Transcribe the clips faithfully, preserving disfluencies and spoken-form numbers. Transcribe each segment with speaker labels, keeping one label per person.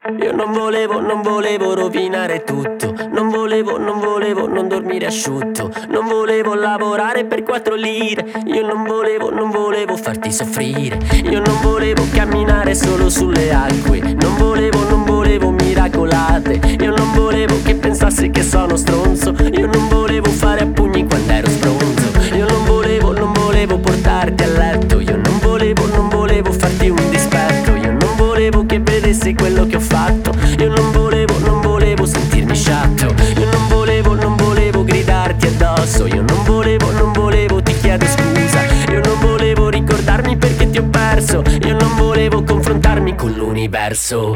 Speaker 1: Io non volevo, non volevo rovinare tutto. Non volevo, non volevo non dormire asciutto. Non volevo lavorare per quattro lire. Io non volevo, non volevo farti soffrire. Io non volevo camminare solo sulle acque. Non volevo, non volevo miracolate. Io non volevo che pensassi che sono stronzo. Io non volevo fare a pugni quando ero stronzo. Io non volevo, non volevo portarti a letto. Io non volevo, non volevo farti un dispetto. Io non volevo che vedessi quello che ho fatto. Io non volevo, non volevo sentirmi sciatto. Io non volevo, non volevo gridarti addosso. Io non volevo, non volevo ti chiedo scusa. Io non volevo ricordarmi perché ti ho perso. Io non volevo confrontarmi con l'universo.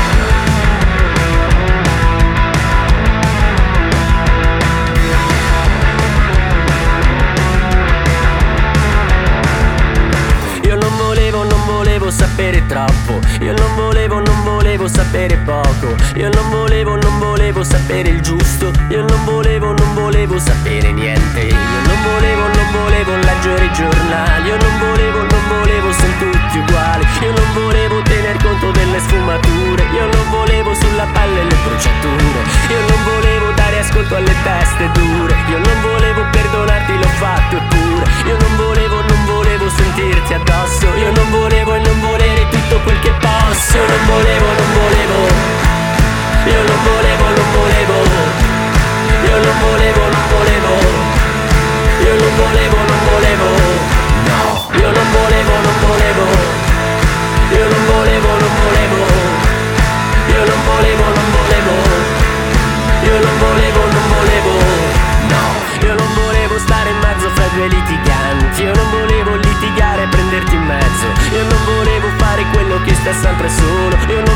Speaker 1: Sapere troppo, io non volevo, non volevo sapere poco. Io non volevo, non volevo sapere il giusto. Io non volevo, non volevo sapere niente. Io non volevo, non volevo leggere i giornali. Io non volevo, non volevo sono tutti uguali. Io non volevo tener conto delle sfumature. Io non volevo sulla pelle le bruciature. Io non volevo dare ascolto alle teste dure. Io non volevo perdonarti, l'ho fatto eppure. Io non volevo, non volevo sentirti addosso. Io non volevo e non volere tutto quel che posso. Io non volevo, non volevo. Io non volevo, non volevo. Io non volevo, non volevo. Io non volevo, non volevo. No, io non volevo, non volevo. Io non volevo, non volevo. Io non volevo, non volevo. Io non volevo, non volevo. No, io non volevo stare in mezzo fra due litiganti. Io non volevo litigare e prenderti in mezzo. Io non volevo fare quello che sta sempre solo. Io non